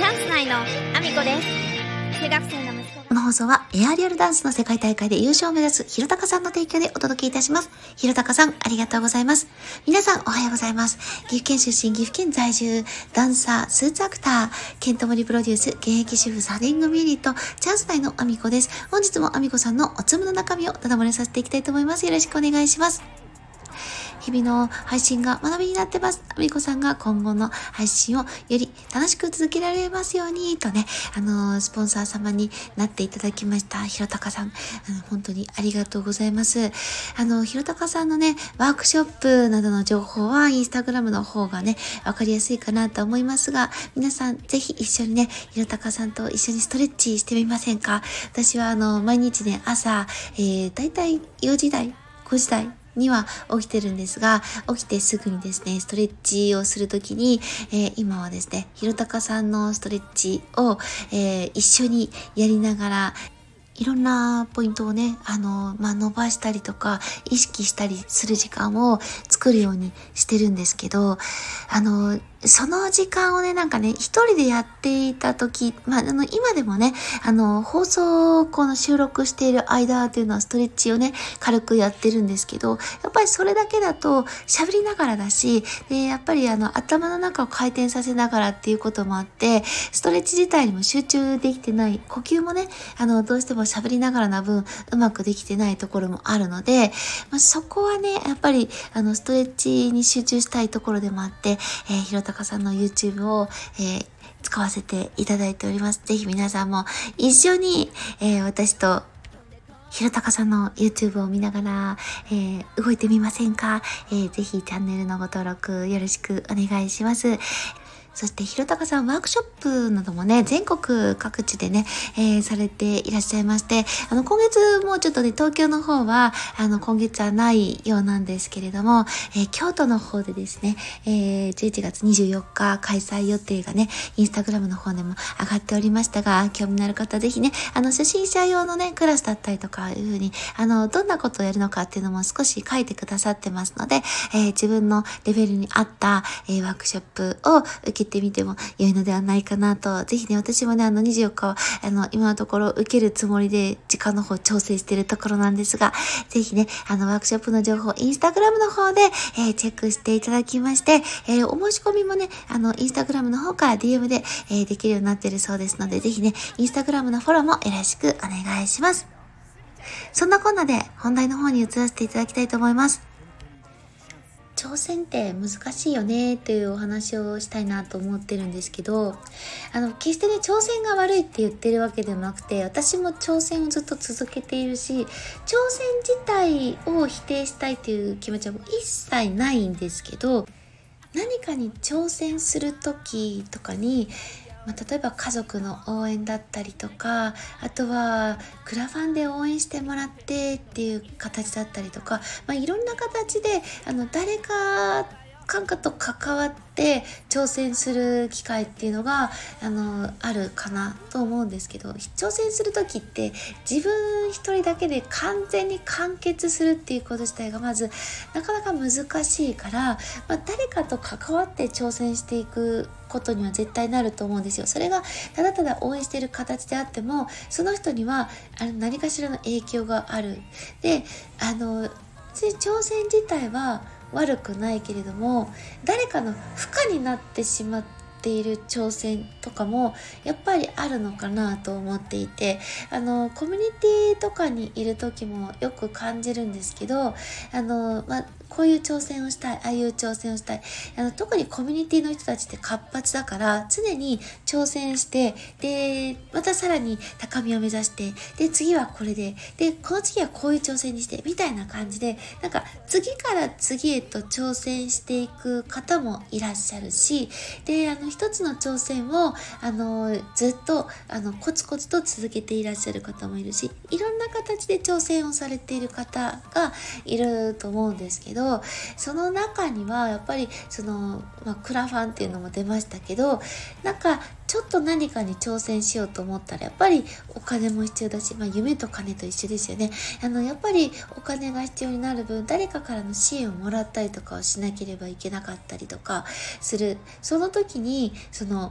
チャンス内のアミコです。中学生の息子がこの放送はエアリアルダンスの世界大会で優勝を目指すひろたかさんの提供でお届けいたします。ひろたかさん、ありがとうございます。皆さん、おはようございます。岐阜県出身、岐阜県在住、ダンサー、スーツアクター、ケントモリプロデュース、現役主婦サディングミリット、チャンス内のアミコです。本日もアミコさんのおつむの中身をただ漏れさせていきたいと思います。よろしくお願いします。日々の配信が学びになってます。アミコさんが今後の配信をより楽しく続けられますようにとね、スポンサー様になっていただきましたひろたかさん、本当にありがとうございます。ひろたかさんのね、ワークショップなどの情報はインスタグラムの方がね、わかりやすいかなと思いますが、皆さんぜひ一緒にね、ひろたかさんと一緒にストレッチしてみませんか？私は毎日ね、朝、だいたい4時台、5時台、には起きてるんですが、起きてすぐにですね、ストレッチをするときに、今はですね、ひろたかさんのストレッチを、一緒にやりながら、いろんなポイントをね、伸ばしたりとか、意識したりする時間を作るようにしてるんですけど、その時間をね、なんかね、一人でやっていた時、今でもね、放送をこの収録している間というのはストレッチをね、軽くやってるんですけど、やっぱりそれだけだと喋りながらだし、で、やっぱり頭の中を回転させながらっていうこともあって、ストレッチ自体にも集中できてない、呼吸もね、どうしても喋りながらな分、うまくできてないところもあるので、そこはね、やっぱり、ストレッチに集中したいところでもあって、ひろたかさんの YouTube を、使わせていただいております。ぜひ皆さんも一緒に、私とひろたかさんの YouTube を見ながら、動いてみませんか？ぜひチャンネルのご登録よろしくお願いします。そしてひろたかさんワークショップなどもね、全国各地でね、されていらっしゃいまして、今月もちょっとね、東京の方は、今月はないようなんですけれども、京都の方でですね、11月24日開催予定がね、インスタグラムの方でも上がっておりましたが、興味のある方ぜひね、初心者用のね、クラスだったりとかいう風に、どんなことをやるのかっていうのも少し書いてくださってますので、自分のレベルに合った、ワークショップを受けてみても良いのではないかなと。ぜひね、私もね、24日は、今のところ受けるつもりで時間の方調整しているところなんですが、ぜひね、ワークショップの情報、インスタグラムの方で、チェックしていただきまして、お申し込みもね、インスタグラムの方から DM で、できるようになっているそうですので、ぜひね、インスタグラムのフォローもよろしくお願いします。そんなこんなで本題の方に移らせていただきたいと思います。挑戦って難しいよねっていうお話をしたいなと思ってるんですけど、決してね、挑戦が悪いって言ってるわけでもなくて、私も挑戦をずっと続けているし、挑戦自体を否定したいっていう気持ちはもう一切ないんですけど、何かに挑戦する時とかに、例えば家族の応援だったりとか、あとはクラファンで応援してもらってっていう形だったりとか、いろんな形で誰かと関わって挑戦する機会っていうのがあるかなと思うんですけど、挑戦する時って自分一人だけで完全に完結するっていうこと自体がまずなかなか難しいから、誰かと関わって挑戦していくことには絶対なると思うんですよ。それがただただ応援している形であっても、その人には何かしらの影響がある。で、挑戦自体は悪くないけれども、誰かの負荷になってしまっている挑戦とかもやっぱりあるのかなと思っていて、コミュニティとかにいる時もよく感じるんですけど、こういう挑戦をしたい、ああいう挑戦をしたい。特にコミュニティの人たちって活発だから、常に挑戦して、で、またさらに高みを目指して、で、次はこれで、で、この次はこういう挑戦にして、みたいな感じで、なんか次から次へと挑戦していく方もいらっしゃるし、で、一つの挑戦を、ずっと、コツコツと続けていらっしゃる方もいるし、いろんな形で挑戦をされている方がいると思うんですけど、その中にはやっぱりクラファンっていうのも出ましたけど、なんかちょっと何かに挑戦しようと思ったらやっぱりお金も必要だし、夢と金と一緒ですよね。やっぱりお金が必要になる分、誰かからの支援をもらったりとかをしなければいけなかったりとかする。その時に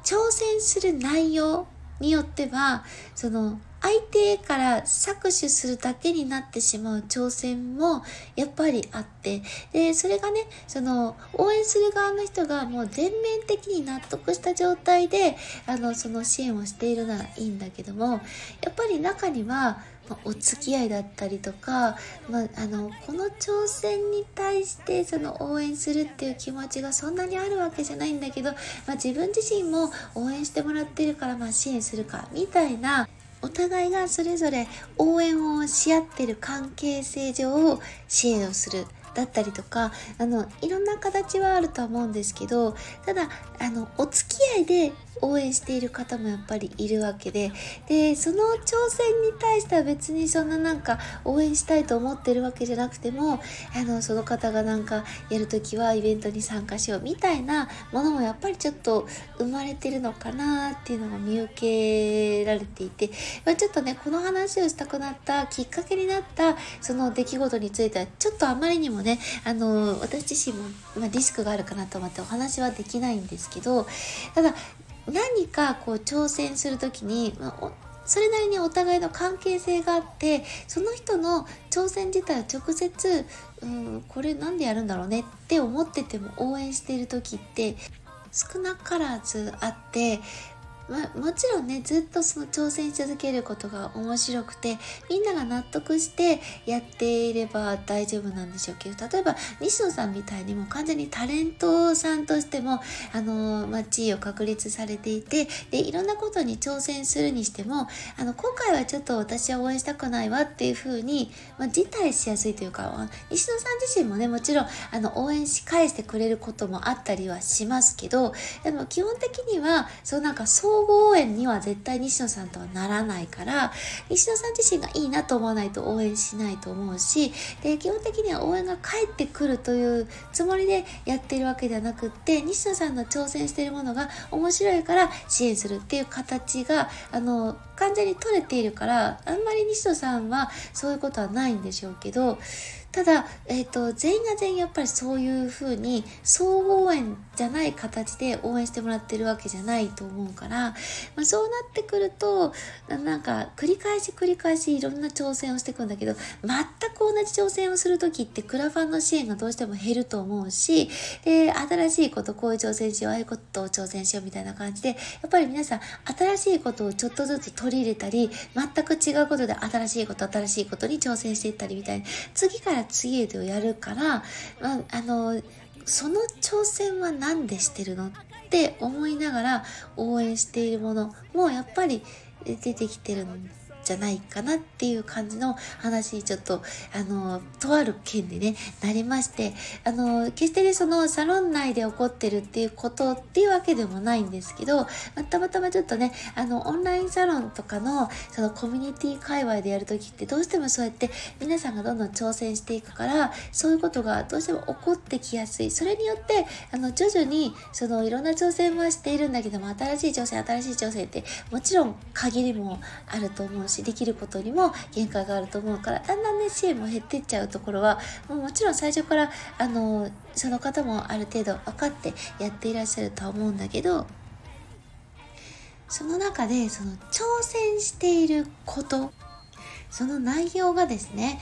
挑戦する内容によっては、その相手から搾取するだけになってしまう挑戦もやっぱりあって、でそれがね、その応援する側の人がもう全面的に納得した状態でその支援をしているならいいんだけども、やっぱり中にはお付き合いだったりとか、この挑戦に対してその応援するっていう気持ちがそんなにあるわけじゃないんだけど、自分自身も応援してもらってるから支援するかみたいな、お互いがそれぞれ応援をし合ってる関係性上支援をするだったりとか、いろんな形はあるとは思うんですけど、ただお付き合いで応援している方もやっぱりいるわけで、その挑戦に対しては別にそんな応援したいと思ってるわけじゃなくても、その方がやるときはイベントに参加しようみたいなものもやっぱりちょっと生まれてるのかなっていうのが見受けられていて、ちょっとね、この話をしたくなったきっかけになったその出来事についてはちょっとあまりにもね、私自身も、リスクがあるかなと思ってお話はできないんですけど、ただ何か挑戦するときに、それなりにお互いの関係性があって、その人の挑戦自体を直接、これなんでやるんだろうねって思ってても応援しているときって少なからずあって、もちろんね、ずっとその挑戦し続けることが面白くて、みんなが納得してやっていれば大丈夫なんでしょうけど、例えば西野さんみたいにも完全にタレントさんとしても地位を確立されていて、でいろんなことに挑戦するにしても今回はちょっと私は応援したくないわっていう風に、辞退しやすいというか、西野さん自身もね、もちろん応援し返してくれることもあったりはしますけど、でも基本的には総合応援には絶対西野さんとはならないから、西野さん自身がいいなと思わないと応援しないと思うし、で基本的には応援が返ってくるというつもりでやっているわけではなくって、西野さんの挑戦しているものが面白いから支援するっていう形が完全に取れているから、あんまり西野さんはそういうことはないんでしょうけど、ただ、全員が全員やっぱりそういう風に総合応援じゃない形で応援してもらってるわけじゃないと思うから、そうなってくると繰り返しいろんな挑戦をしていくんだけど、全く同じ挑戦をするときってクラファンの支援がどうしても減ると思うし、で新しいこと、こういう挑戦しよう、ああいうことを挑戦しようみたいな感じで、やっぱり皆さん新しいことをちょっとずつ取り入れたり、全く違うことで新しいことに挑戦していったりみたいな、次から次へとやるから、その挑戦は何でしてるのって思いながら応援しているものもやっぱり出てきてるんじゃないかなっていう感じの話にちょっととある件でねなりまして、決してねそのサロン内で起こってるっていうことっていうわけでもないんですけど、たまたまちょっとねオンラインサロンとかのそのコミュニティ界隈でやるときってどうしてもそうやって皆さんがどんどん挑戦していくから、そういうことがどうしても起こってきやすい。それによって徐々にそのいろんな挑戦はしているんだけども、新しい挑戦ってもちろん限りもあると思うし、できることにも限界があると思うから、だんだんね支援も減っていっちゃうところはもちろん最初からその方もある程度分かってやっていらっしゃるとは思うんだけど、その中でその挑戦していること、その内容がですね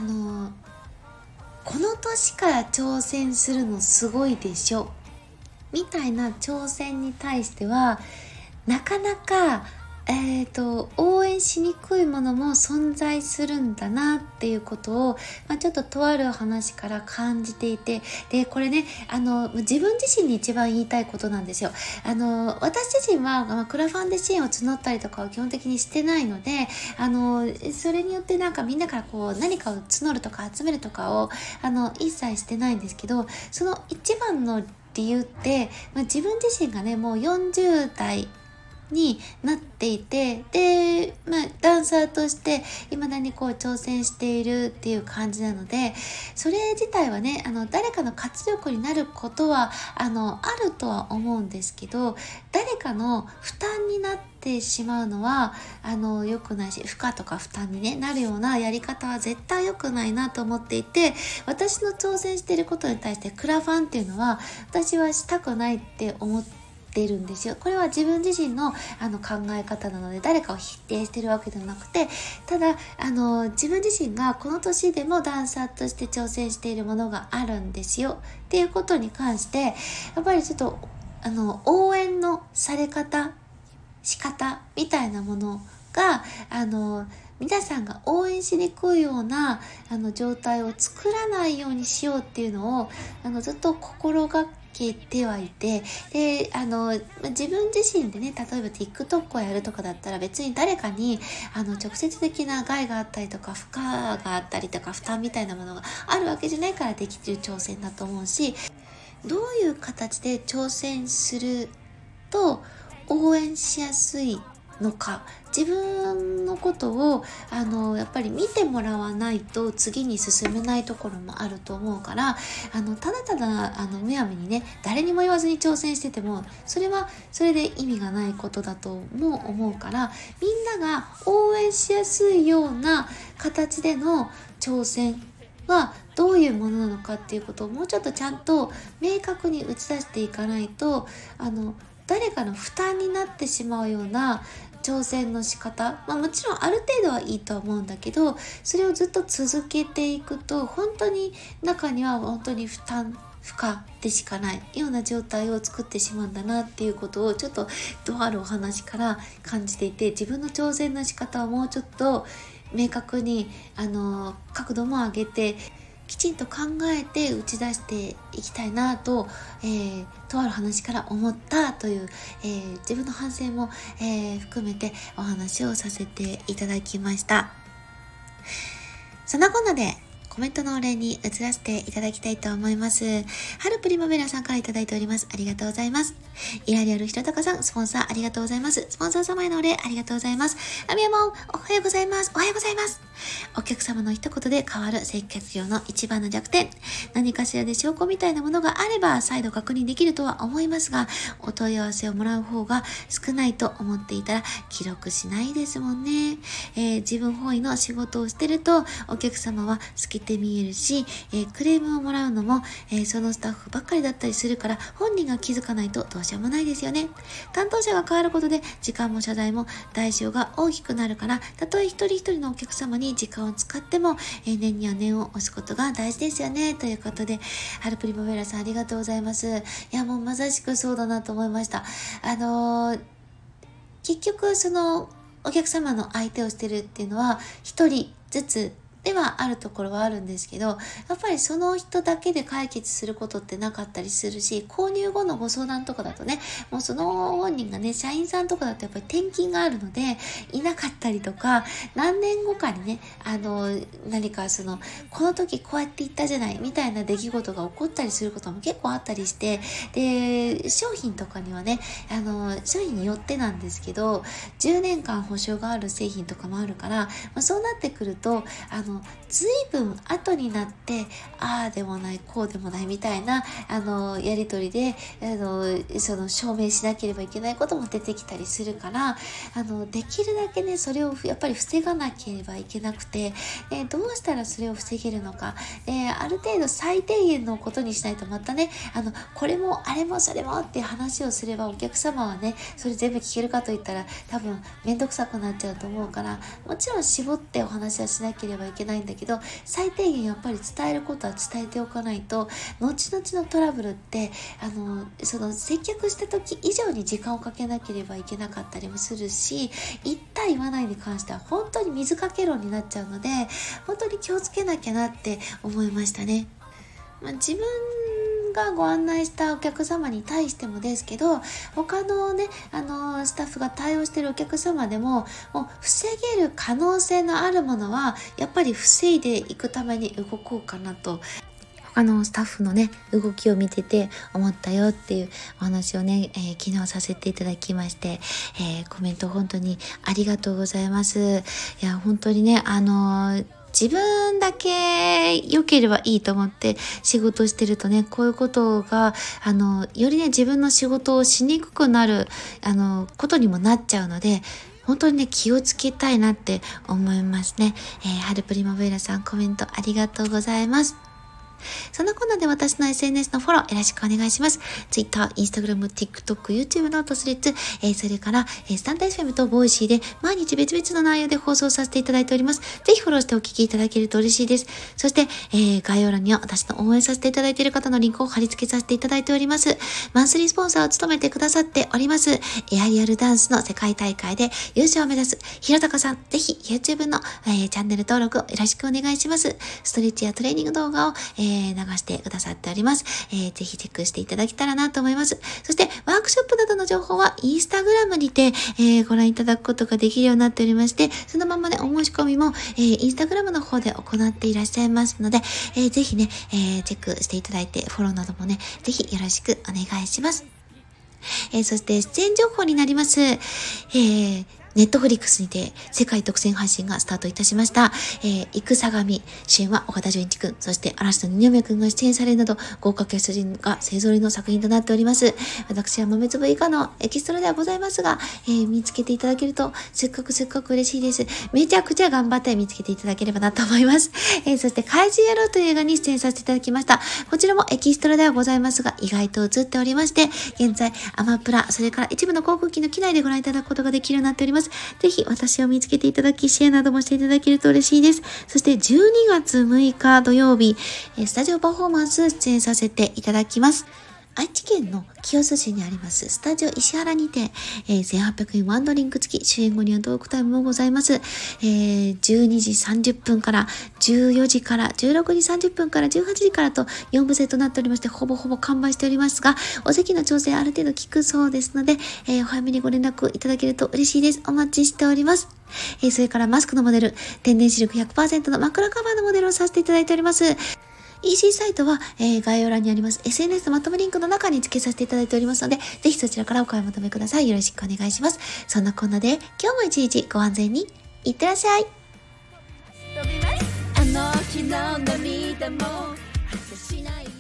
この年から挑戦するのすごいでしょみたいな挑戦に対してはなかなか応援しにくいものも存在するんだなっていうことを、ちょっととある話から感じていて、でこれね自分自身に一番言いたいことなんですよ。私自身は、クラファンで支援を募ったりとかは基本的にしてないので、それによってみんなから何かを募るとか集めるとかを一切してないんですけど、その一番の理由って、自分自身がねもう40代になっていて、で、ダンサーとして未だに挑戦しているっていう感じなので、それ自体はね誰かの活力になることはあるとは思うんですけど、誰かの負担になってしまうのは良くないし、負荷とか負担に、なるようなやり方は絶対良くないなと思っていて、私の挑戦していることに対してクラファンっていうのは私はしたくないって思ってってるんですよ。これは自分自身の考え方なので、誰かを否定してるわけではなくて、ただ自分自身がこの年でもダンサーとして挑戦しているものがあるんですよっていうことに関して、やっぱりちょっと応援のされ方、仕方みたいなものが皆さんが応援しにくいような状態を作らないようにしようっていうのをずっと心がけてはいて、で自分自身でね、例えば TikTok をやるとかだったら別に誰かに直接的な害があったりとか負荷があったりとか負担みたいなものがあるわけじゃないからできる挑戦だと思うし、どういう形で挑戦すると応援しやすいのか、自分のことをやっぱり見てもらわないと次に進めないところもあると思うから、ただただむやみにね、誰にも言わずに挑戦しててもそれはそれで意味がないことだとも思うから、みんなが応援しやすいような形での挑戦はどういうものなのかっていうことをもうちょっとちゃんと明確に打ち出していかないと、誰かの負担になってしまうような挑戦の仕方、もちろんある程度はいいとは思うんだけど、それをずっと続けていくと本当に中には本当に負荷でしかないような状態を作ってしまうんだなっていうことをちょっととあるお話から感じていて、自分の挑戦の仕方をもうちょっと明確に角度も上げてきちんと考えて打ち出していきたいなと、とある話から思ったという、自分の反省も、含めてお話をさせていただきました。そんなこんなでコメントのお礼に移らせていただきたいと思います。春プリマベラさんからいただいております。ありがとうございます。イラリアルひろたかさん、スポンサーありがとうございます。スポンサー様へのお礼ありがとうございます。アミヤモン、おはようございます。おはようございます。お客様の一言で変わる接客業の一番の弱点。何かしらで証拠みたいなものがあれば再度確認できるとは思いますが、お問い合わせをもらう方が少ないと思っていたら記録しないですもんね。自分本位の仕事をしてるとお客様は透けて見えるし、クレームをもらうのも、そのスタッフばっかりだったりするから本人が気づかないとどうしようもないですよね。担当者が変わることで時間も謝罪も代償が大きくなるから、たとえ一人一人のお客様に時間を使っても、念には念を押すことが大事ですよね。ということで、ハルプリマベラさんありがとうございます。いや、もうまさしくそうだなと思いました。結局そのお客様の相手をしてるっていうのは一人ずつではあるところはあるんですけど、やっぱりその人だけで解決することってなかったりするし、購入後のご相談とかだとね、もうその本人がね、社員さんとかだとやっぱり転勤があるのでいなかったりとか、何年後かにね、何かこの時こうやって言ったじゃないみたいな出来事が起こったりすることも結構あったりして、で商品とかにはね、商品によってなんですけど10年間保証がある製品とかもあるから、そうなってくると随分後になってああでもないこうでもないみたいなやりとりで証明しなければいけないことも出てきたりするから、できるだけねそれをやっぱり防がなければいけなくて、どうしたらそれを防げるのか、ある程度最低限のことにしないとまたねこれもあれもそれもっていう話をすればお客様はねそれ全部聞けるかといったら多分めんどくさくなっちゃうと思うから、もちろん絞ってお話はしなければいけないんだけど、最低限やっぱり伝えることは伝えておかないと後々のトラブルって接客した時以上に時間をかけなければいけなかったりもするし、言った言わないに関しては本当に水かけ論になっちゃうので、本当に気をつけなきゃなって思いましたね。自分がご案内したお客様に対してもですけど、他のねスタッフが対応しているお客様でも防げる可能性のあるものはやっぱり防いでいくために動こうかなと、他のスタッフのね動きを見てて思ったよっていうお話をね、昨日させていただきまして、コメント本当にありがとうございます。いや本当にね自分だけ良ければいいと思って仕事してるとね、こういうことがよりね自分の仕事をしにくくなることにもなっちゃうので、本当にね気をつけたいなって思いますね。ハルプリマベラさんコメントありがとうございます。 そのコーナーで私の SNS のフォローよろしくお願いします。Twitter、Instagram、TikTok、YouTube ノートスレッズ、それから、スタンド FM とボイシーで毎日別々の内容で放送させていただいております。ぜひフォローしてお聞きいただけると嬉しいです。そして、概要欄には私の応援させていただいている方のリンクを貼り付けさせていただいております。マンスリースポンサーを務めてくださっております。エアリアルダンスの世界大会で優勝を目指すひろたかさん、ぜひ YouTube の、チャンネル登録をよろしくお願いします。ストレッチやトレーニング動画を、流してくださっております。ぜひチェックしていただけたらなと思います。そしてワークショップなどの情報はインスタグラムにて、ご覧いただくことができるようになっておりまして、そのままね、お申し込みも、インスタグラムの方で行っていらっしゃいますので、ぜひね、チェックしていただいて、フォローなどもね、ぜひよろしくお願いします。そして出演情報になります。ネットフリックスにて世界独占配信がスタートいたしました。戦神、主演は岡田准一くん、そして嵐の二宮くんが出演されるなど、豪華キャスト陣が勢ぞろいの作品となっております。私は豆粒以下のエキストラではございますが、見つけていただけると、すっごく嬉しいです。めちゃくちゃ頑張って見つけていただければなと思います。そして怪獣野郎という映画に出演させていただきました。こちらもエキストラではございますが、意外と映っておりまして、現在、アマプラ、それから一部の航空機の機内でご覧いただくことができるようになっております。ぜひ私を見つけていただき、シェアなどもしていただけると嬉しいです。そして12月6日土曜日、スタジオパフォーマンス出演させていただきます。愛知県の清須市にありますスタジオ石原にて、1800円ワンドリンク付き、終演後にはトークタイムもございます。12時30分から14時から16時30分から18時からと4部制となっておりまして、ほぼ完売しておりますが、お席の調整ある程度効くそうですので、お早めにご連絡いただけると嬉しいです。お待ちしております。それからマスクのモデル、天然シルク 100% の枕カバーのモデルをさせていただいております。EC サイトは、概要欄にあります SNS のまとめリンクの中に付けさせていただいておりますので、ぜひそちらからお買い求めください。よろしくお願いします。そんなこんなで今日も一日ご安全にいってらっしゃい。あの日の涙も果てしない